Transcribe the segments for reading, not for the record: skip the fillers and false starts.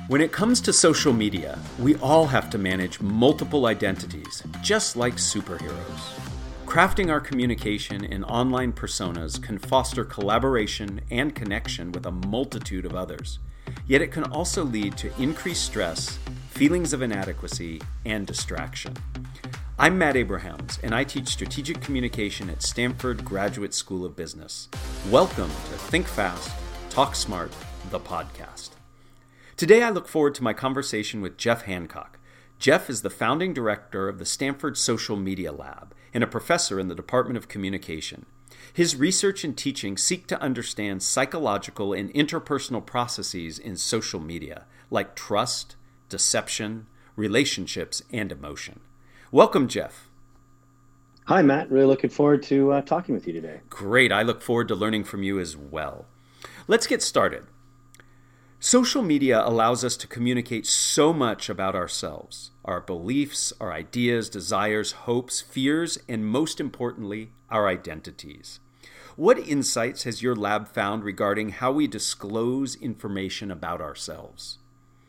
When it comes to social media, we all have to manage multiple identities, just like superheroes. Crafting our communication in online personas can foster collaboration and connection with a multitude of others. Yet it can also lead to increased stress, feelings of inadequacy, and distraction. I'm Matt Abrahams, and I teach strategic communication at Stanford Graduate School of Business. Welcome to Think Fast, Talk Smart, the podcast. Today I look forward to my conversation with Jeff Hancock. Jeff is the founding director of the Stanford Social Media Lab and a professor in the Department of Communication. His research and teaching seek to understand psychological and interpersonal processes in social media, like trust, deception, relationships, and emotion. Welcome, Jeff. Hi, Matt. Really looking forward to talking with you today. Great. I look forward to learning from you as well. Let's get started. Social media allows us to communicate so much about ourselves, our beliefs, our ideas, desires, hopes, fears, and most importantly, our identities. What insights has your lab found regarding how we disclose information about ourselves?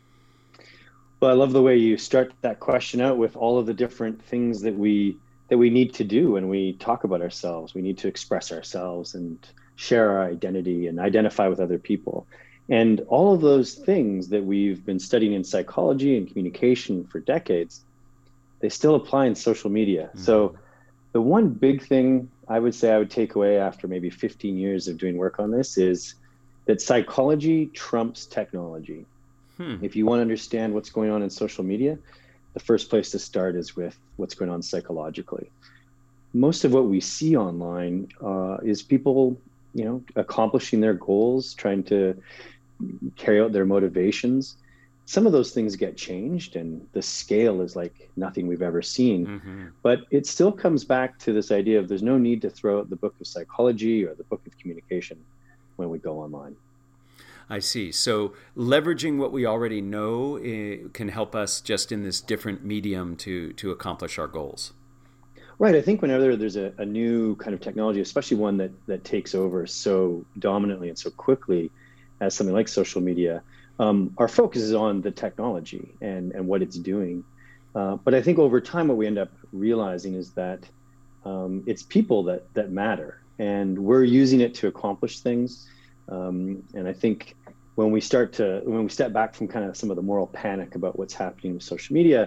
Well, I love the way you start that question out with all of the different things that we need to do when we talk about ourselves. We need to express ourselves and share our identity and identify with other people. And all of those things that we've been studying in psychology and communication for decades, they still apply in social media. Mm-hmm. So the one big thing I would say I would take away after maybe 15 years of doing work on this is that psychology trumps technology. If you want to understand what's going on in social media, the first place to start is with what's going on psychologically. Most of what we see online is people, accomplishing their goals, trying to carry out their motivations. Some of those things get changed and the scale is like nothing we've ever seen. Mm-hmm. But it still comes back to this idea of there's no need to throw out the book of psychology or the book of communication when we go online. I see. So leveraging what we already know can help us just in this different medium to accomplish our goals. Right. I think whenever there's a new kind of technology, especially one that takes over so dominantly and so quickly as something like social media, our focus is on the technology and what it's doing. But I think over time, what we end up realizing is that it's people that matter, and we're using it to accomplish things. And I think when we step back from kind of some of the moral panic about what's happening with social media,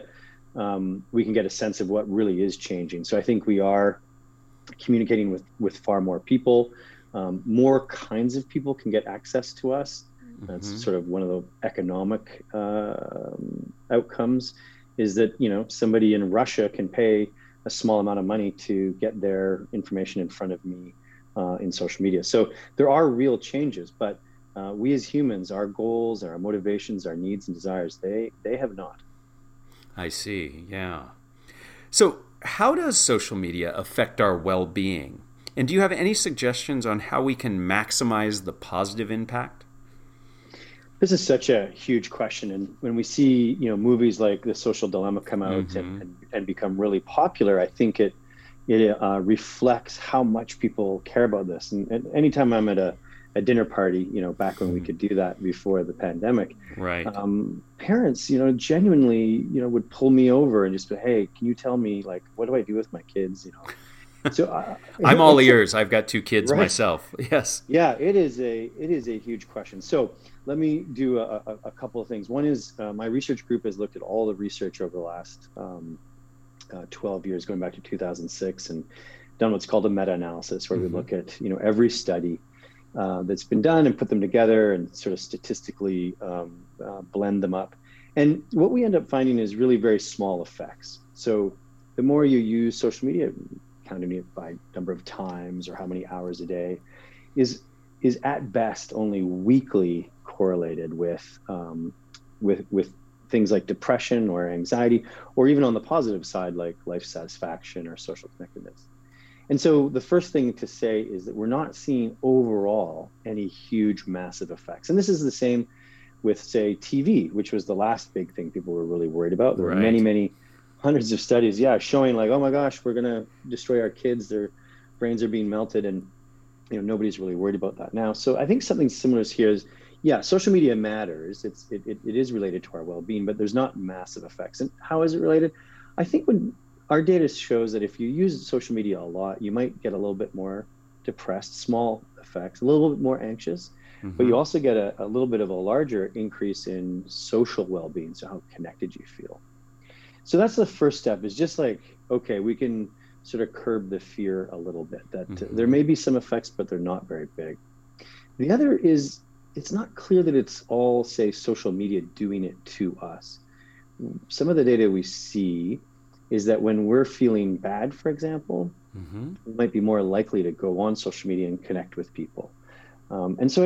we can get a sense of what really is changing. So I think we are communicating with far more people. More kinds of people can get access to us. That's mm-hmm. sort of one of the economic outcomes is that, somebody in Russia can pay a small amount of money to get their information in front of me in social media. So there are real changes, but we as humans, our goals, our motivations, our needs and desires, they have not. I see. Yeah. So how does social media affect our well-being? And do you have any suggestions on how we can maximize the positive impact? This is such a huge question. And when we see, movies like The Social Dilemma come out mm-hmm. and become really popular, I think it reflects how much people care about this. And anytime I'm at a dinner party, back when we could do that before the pandemic, right? Parents, genuinely, would pull me over and just be, hey, can you tell me, like, what do I do with my kids? So I'm all ears. I've got 2 kids right. myself. Yes. Yeah, it is a huge question. So let me do a couple of things. One is my research group has looked at all the research over the last 12 years, going back to 2006, and done what's called a meta-analysis, where mm-hmm. we look at every study that's been done and put them together and sort of statistically blend them up. And what we end up finding is really very small effects. So the more you use social media, counting it by number of times or how many hours a day, is at best only weakly correlated with things like depression or anxiety, or even on the positive side, like life satisfaction or social connectedness. And so the first thing to say is that we're not seeing overall any huge, massive effects. And this is the same with, say, TV, which was the last big thing people were really worried about. There were many, many hundreds of studies, showing like, oh my gosh, we're going to destroy our kids. Their brains are being melted. And, nobody's really worried about that now. So I think something similar is here is Yeah, social media matters. It is related to our well-being, but there's not massive effects. And how is it related? I think when our data shows that if you use social media a lot, you might get a little bit more depressed, small effects, a little bit more anxious, but you Mm-hmm. also get a little bit of a larger increase in social well-being, so how connected you feel. So that's the first step, is just like, okay, we can sort of curb the fear a little bit that there Mm-hmm. may be some effects, but they're not very big. The other is it's not clear that it's all, say, social media doing it to us. Some of the data we see is that when we're feeling bad, for example, Mm-hmm. we might be more likely to go on social media and connect with people. And so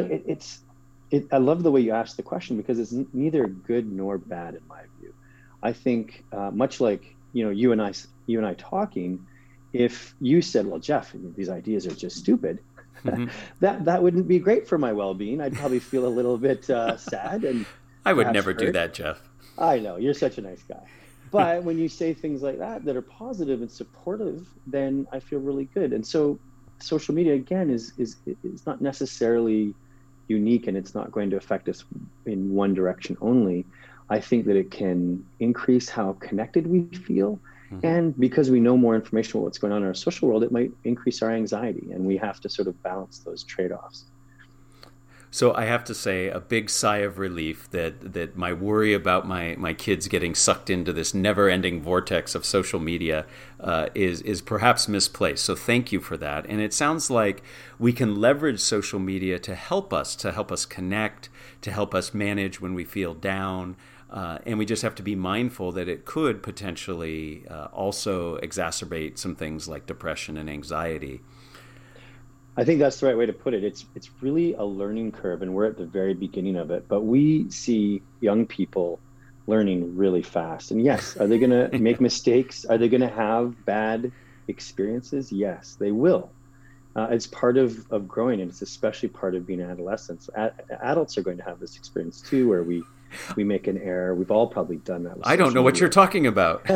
I love the way you asked the question, because it's neither good nor bad in my view. I think much like you and I talking, if you said, "Well, Jeff, these ideas are just stupid," Mm-hmm. that wouldn't be great for my well-being. I'd probably feel a little bit sad and I would perhaps never do hurt. that, Jeff. I know you're such a nice guy. But when you say things like that are positive and supportive, then I feel really good. And so social media again is not necessarily unique, and it's not going to affect us in one direction only. I think that it can increase how connected we feel. Mm-hmm. And because we know more information about what's going on in our social world, it might increase our anxiety. And we have to sort of balance those trade-offs. So I have to say a big sigh of relief that my worry about my kids getting sucked into this never-ending vortex of social media is perhaps misplaced. So thank you for that. And it sounds like we can leverage social media to help us connect, to help us manage when we feel down. And we just have to be mindful that it could potentially also exacerbate some things like depression and anxiety. I think that's the right way to put it. It's really a learning curve, and we're at the very beginning of it. But we see young people learning really fast. And yes, are they going to make mistakes? Are they going to have bad experiences? Yes, they will. It's part of growing, and it's especially part of being adolescents. Adults are going to have this experience too, where we make an error. We've all probably done that with I don't social know what you're media. talking about.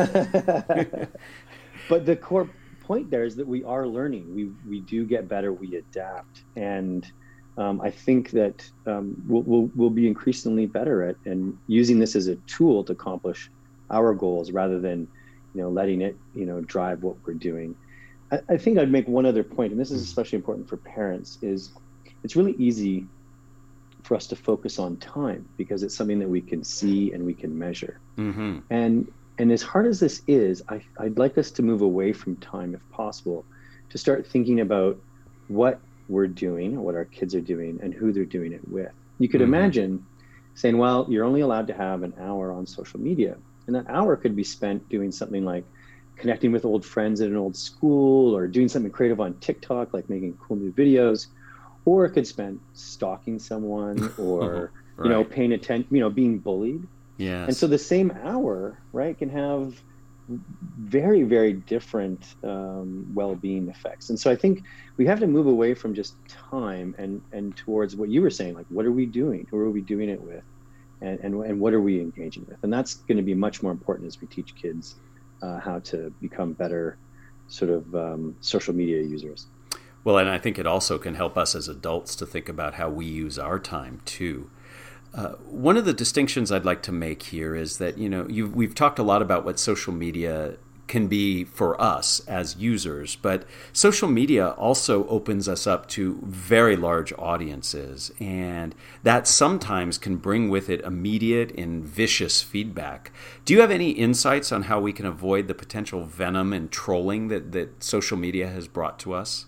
But the core point there is that we are learning. We do get better. We adapt, and I think that we'll be increasingly better at and using this as a tool to accomplish our goals rather than letting it drive what we're doing. I think I'd make one other point, and this is especially important for parents, is it's really easy for us to focus on time because it's something that we can see and we can measure. Mm-hmm. And as hard as this is, I'd like us to move away from time if possible, to start thinking about what we're doing, what our kids are doing, and who they're doing it with. You could Mm-hmm. imagine saying, well, you're only allowed to have an hour on social media. And that hour could be spent doing something like connecting with old friends at an old school, or doing something creative on TikTok, like making cool new videos. Or it could spend stalking someone, or Right. paying attention, being bullied. And so Yes. the same hour, right, can have very, very different well-being effects. And so I think we have to move away from just time and towards what you were saying, like what are we doing? Who are we doing it with? And what are we engaging with? And that's going to be much more important as we teach kids how to become better sort of social media users. Well, and I think it also can help us as adults to think about how we use our time too. One of the distinctions I'd like to make here is that we've talked a lot about what social media can be for us as users, but social media also opens us up to very large audiences, and that sometimes can bring with it immediate and vicious feedback. Do you have any insights on how we can avoid the potential venom and trolling that social media has brought to us?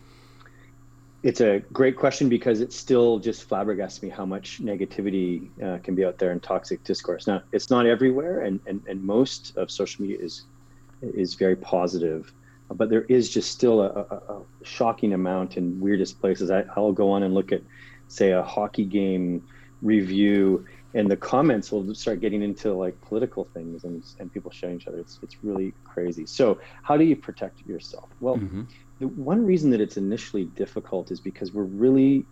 It's a great question because it still just flabbergasts me how much negativity can be out there in toxic discourse. Now, it's not everywhere, and most of social media is very positive, but there is just still a shocking amount in weirdest places. I'll go on and look at, say, a hockey game review, and the comments will start getting into like political things and people showing each other. It's really crazy. So how do you protect yourself? Well, Mm-hmm. the one reason that it's initially difficult is because we're really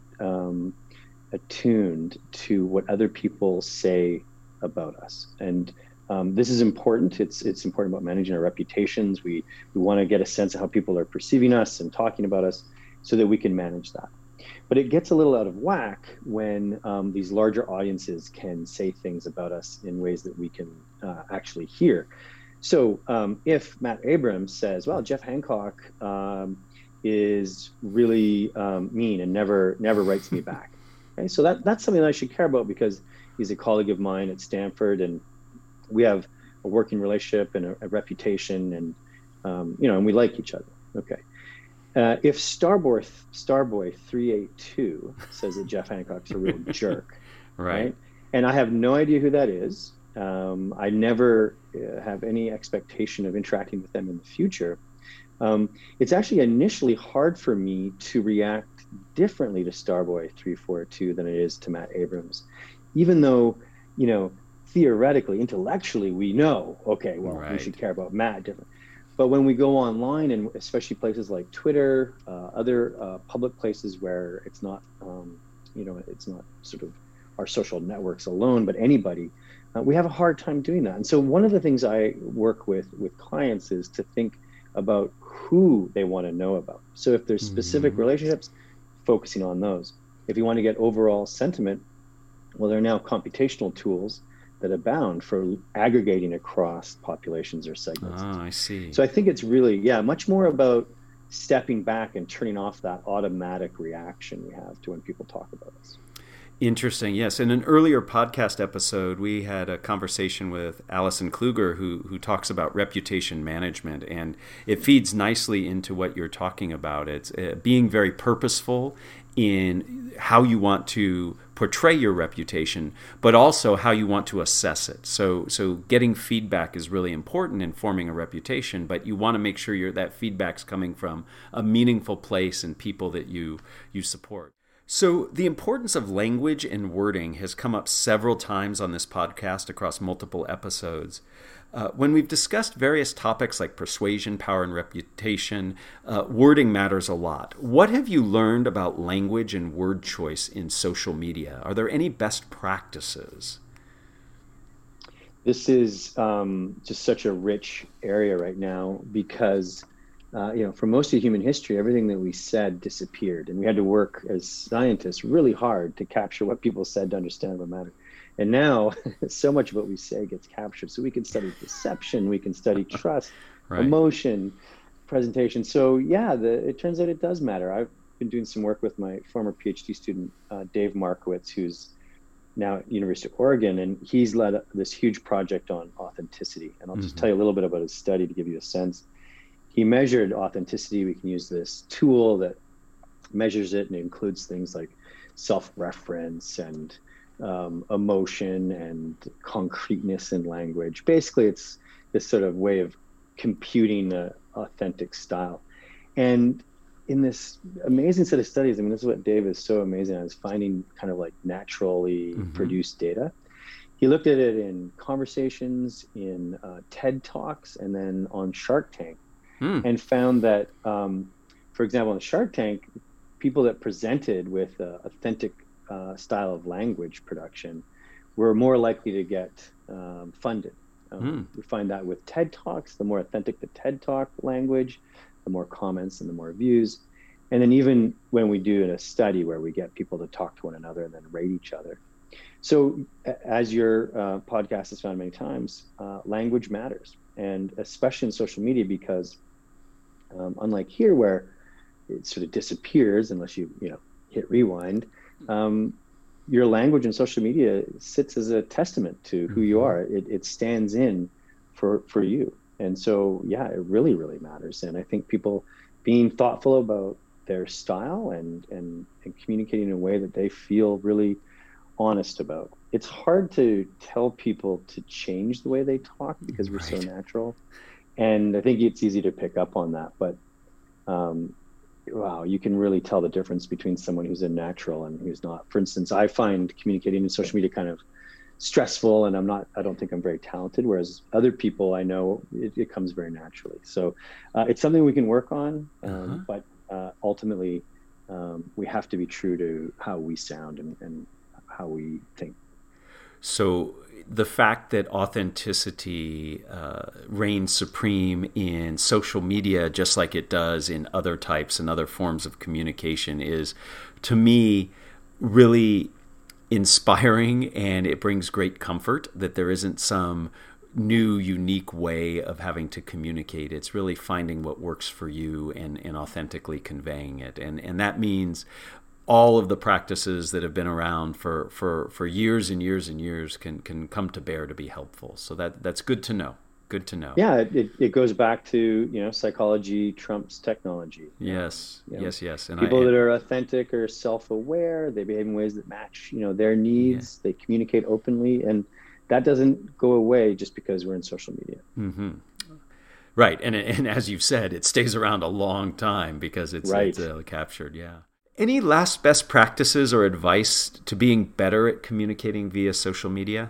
attuned to what other people say about us, and this is important. It's important about managing our reputations. We want to get a sense of how people are perceiving us and talking about us, so that we can manage that. But it gets a little out of whack when these larger audiences can say things about us in ways that we can actually hear. So if Matt Abrams says, well, Jeff Hancock is really mean and never writes me back. Okay, so that's something that I should care about because he's a colleague of mine at Stanford, and we have a working relationship and a reputation, and and we like each other. Okay. If Starboy 382 says that Jeff Hancock's a real jerk, right? And I have no idea who that is. I never have any expectation of interacting with them in the future. It's actually initially hard for me to react differently to Starboy 342 than it is to Matt Abrams, even though, theoretically, intellectually, we know, okay, well, we should care about Matt differently. But when we go online, and especially places like Twitter, other public places where it's not, it's not sort of our social networks alone, but anybody, we have a hard time doing that. And so one of the things I work with clients is to think about who they want to know about. So if there's specific relationships, focusing on those. If you want to get overall sentiment, well, there are now computational tools that abound for aggregating across populations or segments. Oh, I see. So I think it's really, much more about stepping back and turning off that automatic reaction we have to when people talk about us. Interesting. Yes. In an earlier podcast episode, we had a conversation with Alison Kluger, who talks about reputation management, and it feeds nicely into what you're talking about. It's being very purposeful in how you want to portray your reputation, but also how you want to assess it. So getting feedback is really important in forming a reputation, but you want to make sure that feedback's coming from a meaningful place and people that you support. So the importance of language and wording has come up several times on this podcast across multiple episodes. When we've discussed various topics like persuasion, power, and reputation, wording matters a lot. What have you learned about language and word choice in social media? Are there any best practices? This is just such a rich area right now because for most of human history, everything that we said disappeared, and we had to work as scientists really hard to capture what people said to understand what mattered. And now, so much of what we say gets captured. So we can study deception, we can study trust, emotion, presentation. So it turns out it does matter. I've been doing some work with my former PhD student, Dave Markowitz, who's now at University of Oregon, and he's led this huge project on authenticity. And I'll just tell you a little bit about his study to give you a sense. He measured authenticity. We can use this tool that measures it, and it includes things like self-reference and emotion and concreteness in language. Basically, it's this sort of way of computing the authentic style. And in this amazing set of studies, this is what Dave is so amazing at, is finding kind of like naturally produced data. He looked at it in conversations, in TED Talks, and then on Shark Tank. And found that, for example, in Shark Tank, people that presented with authentic style of language production were more likely to get funded. We find that with TED Talks, the more authentic the TED Talk language, the more comments and the more views. And then even when we do a study where we get people to talk to one another and then rate each other. So as your podcast has found many times, language matters, and especially in social media, because unlike here where it sort of disappears unless you hit rewind, your language in social media sits as a testament to who you are. It stands in for you. And so, it really, really matters. And I think people being thoughtful about their style and communicating in a way that they feel really honest about. It's hard to tell people to change the way they talk because we're so natural. And I think it's easy to pick up on that, but you can really tell the difference between someone who's a natural and who's not. For instance, I find communicating in social media kind of stressful, and I don't think I'm very talented, whereas other people I know, it comes very naturally. So it's something we can work on, but ultimately we have to be true to how we sound and how we think. So the fact that authenticity reigns supreme in social media, just like it does in other types and other forms of communication, is, to me, really inspiring, and it brings great comfort that there isn't some new, unique way of having to communicate. It's really finding what works for you and authentically conveying it. And that means all of the practices that have been around for years and years and years can come to bear to be helpful. So that's good to know. Good to know. Yeah, it goes back to, psychology trumps technology. Yes, yes. And people that are authentic are self-aware. They behave in ways that match, their needs. Yeah. They communicate openly, and that doesn't go away just because we're in social media. Mm-hmm. Right, and as you've said, it stays around a long time because it's captured. Yeah. Any last best practices or advice to being better at communicating via social media?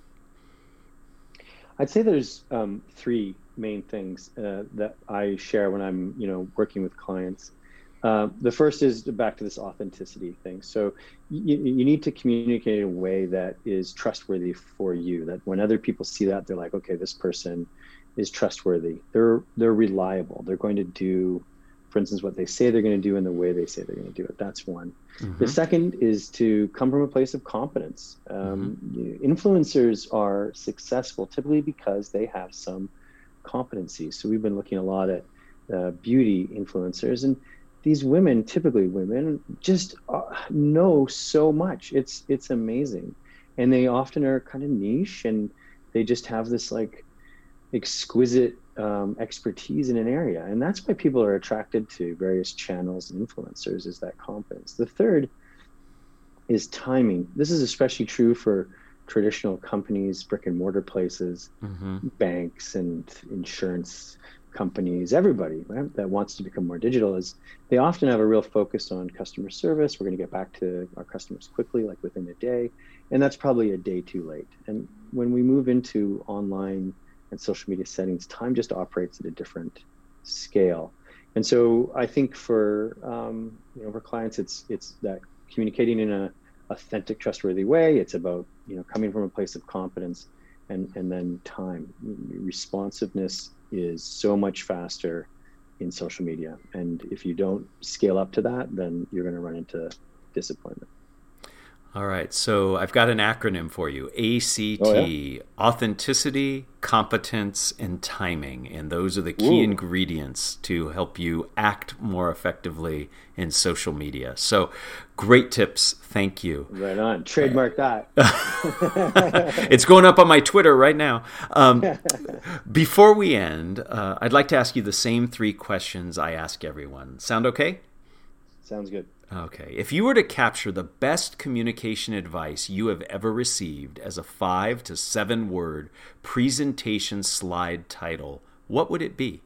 I'd say there's three main things that I share when I'm, working with clients. The first is back to this authenticity thing. So you need to communicate in a way that is trustworthy for you, that when other people see that, they're like, okay, this person is trustworthy. They're reliable. They're going to do, for instance, what they say they're going to do in the way they say they're going to do it. That's one. Mm-hmm. The second is to come from a place of competence. Influencers are successful typically because they have some competency. So we've been looking a lot at beauty influencers, and these women, typically women, just know so much. It's amazing. And they often are kind of niche, and they just have this like exquisite expertise in an area. And that's why people are attracted to various channels and influencers, is that competence. The third is timing. This is especially true for traditional companies, brick and mortar places, banks and insurance companies, everybody, right, that wants to become more digital. Is they often have a real focus on customer service. We're going to get back to our customers quickly, like within a day. And that's probably a day too late. And when we move into online and social media settings, time just operates at a different scale. And so I think for for clients, it's that communicating in a authentic, trustworthy way. It's about coming from a place of competence, and then time. Responsiveness is so much faster in social media, and if you don't scale up to that, then you're going to run into disappointment. All right, so I've got an acronym for you. ACT, authenticity, competence, and timing. And those are the key ingredients to help you act more effectively in social media. So great tips. Thank you. Right on. Trademark that. It's going up on my Twitter right now. Before we end, I'd like to ask you the same three questions I ask everyone. Sound okay? Sounds good. Okay. If you were to capture the best communication advice you have ever received as a 5 to 7 word presentation slide title, what would it be?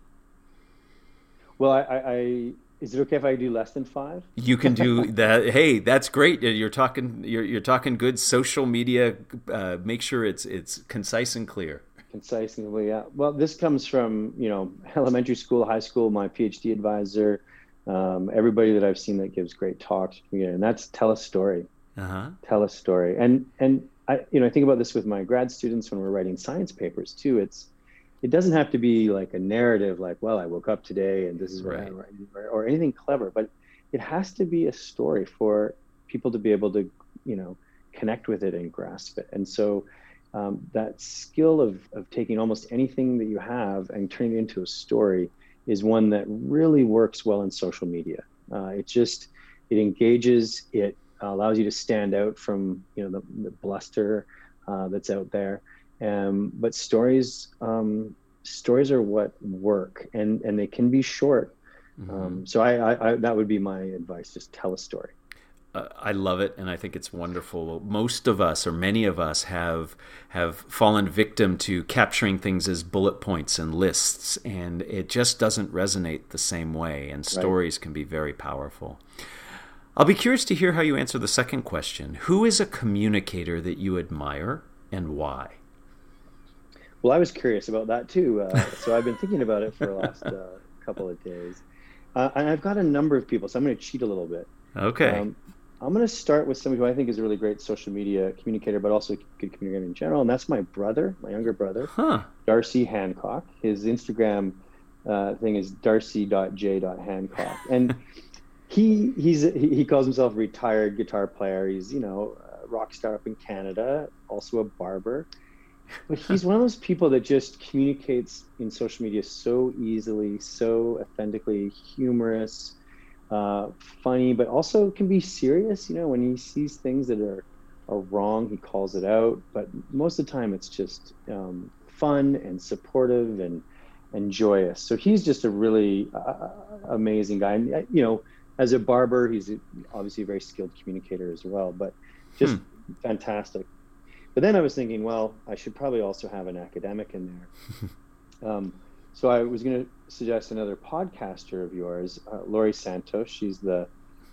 Well, I is it okay if I do less than 5? You can do that. Hey, that's great. You're talking good social media. Make sure it's concise and clear. Concise and clear. Yeah. Well, this comes from elementary school, high school. My PhD advisor. Everybody that I've seen that gives great talks, and that's tell a story. Tell a story. And I think about this with my grad students when we're writing science papers too. It doesn't have to be like a narrative, like, well, I woke up today and this is what I write, or anything clever, but it has to be a story for people to be able to, connect with it and grasp it. And so that skill of taking almost anything that you have and turning it into a story is one that really works well in social media. It engages, it allows you to stand out from the bluster that's out there. But stories are what work, and they can be short. So I that would be my advice: just tell a story. I love it, and I think it's wonderful. Most of us, or many of us, have fallen victim to capturing things as bullet points and lists, and it just doesn't resonate the same way, and stories can be very powerful. I'll be curious to hear how you answer the second question. Who is a communicator that you admire, and why? Well, I was curious about that too, so I've been thinking about it for the last couple of days. And I've got a number of people, so I'm going to cheat a little bit. Okay. I'm going to start with somebody who I think is a really great social media communicator, but also a good communicator in general. And that's my brother, my younger brother, Darcy Hancock. His Instagram thing is darcy.j.hancock. And he calls himself a retired guitar player. He's, a rock star up in Canada, also a barber. But he's one of those people that just communicates in social media so easily, so authentically, humorous, funny, but also can be serious. When he sees things that are wrong, he calls it out. But most of the time, it's just fun and supportive and joyous. So he's just a really amazing guy. And, as a barber, he's obviously a very skilled communicator as well, but just fantastic. But then I was thinking, well, I should probably also have an academic in there. So I was going to suggest another podcaster of yours, Laurie Santos. She's the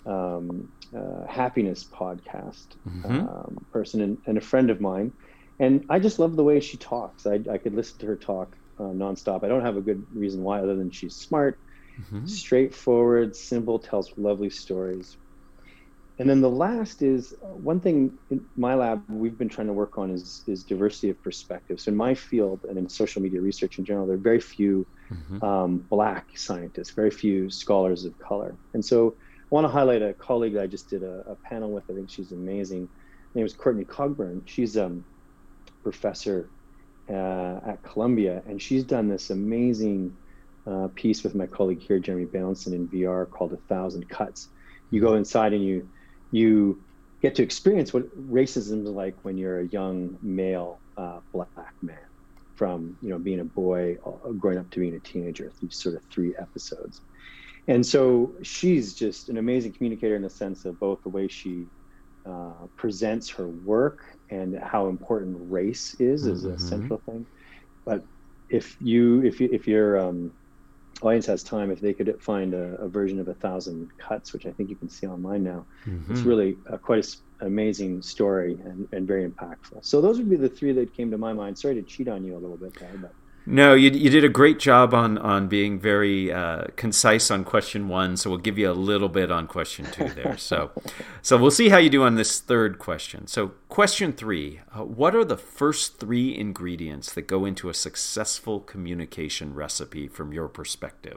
happiness podcast person and a friend of mine. And I just love the way she talks. I could listen to her talk nonstop. I don't have a good reason why, other than she's smart, straightforward, simple, tells lovely stories. And then the last is one thing in my lab we've been trying to work on is diversity of perspective. So in my field and in social media research in general, there are very few Black scientists, very few scholars of color. And so I want to highlight a colleague that I just did a panel with. I think she's amazing. Her name is Courtney Cogburn. She's a professor at Columbia, and she's done this amazing piece with my colleague here, Jeremy Balanson, in VR called 1,000 Cuts. You go inside and you get to experience what racism is like when you're a young male Black man, from being a boy growing up to being a teenager, through sort of 3 episodes. And so she's just an amazing communicator in the sense of both the way she presents her work and how important race is as a central thing. But if your audience has time, if they could find a version of 1,000 Cuts, which I think you can see online now, it's really quite an amazing story and very impactful. So those would be the 3 that came to my mind. Sorry to cheat on you a little bit there, but no, you did a great job on being very concise on question 1. So we'll give you a little bit on question 2 there. So we'll see how you do on this 3rd question. So question 3, what are the first 3 ingredients that go into a successful communication recipe from your perspective?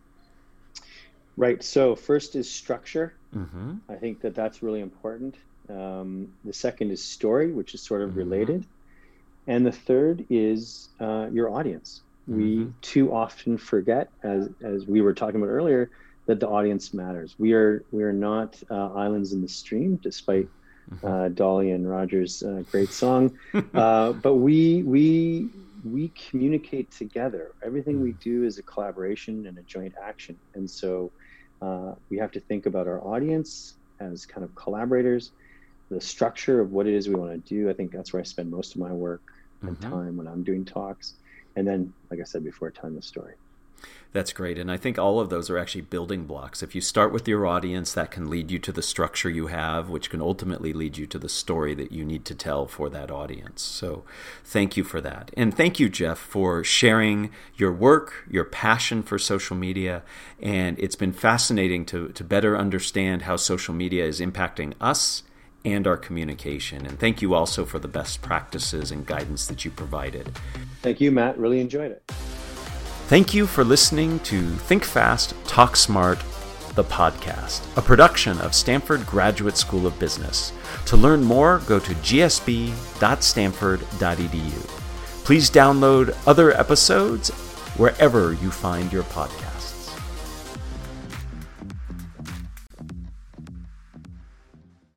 Right. So first is structure. I think that's really important. The second is story, which is sort of related. And the third is your audience. We too often forget, as we were talking about earlier, that the audience matters. We are not islands in the stream, despite Dolly and Roger's great song. But we communicate together. Everything we do is a collaboration and a joint action. And so we have to think about our audience as kind of collaborators, the structure of what it is we want to do. I think that's where I spend most of my work and time when I'm doing talks. And then, like I said before, telling the story. That's great. And I think all of those are actually building blocks. If you start with your audience, that can lead you to the structure you have, which can ultimately lead you to the story that you need to tell for that audience. So thank you for that. And thank you, Jeff, for sharing your work, your passion for social media. And it's been fascinating to better understand how social media is impacting us and our communication. And thank you also for the best practices and guidance that you provided. Thank you, Matt. Really enjoyed it. Thank you for listening to Think Fast, Talk Smart, the podcast, a production of Stanford Graduate School of Business. To learn more, go to gsb.stanford.edu. Please download other episodes wherever you find your podcast.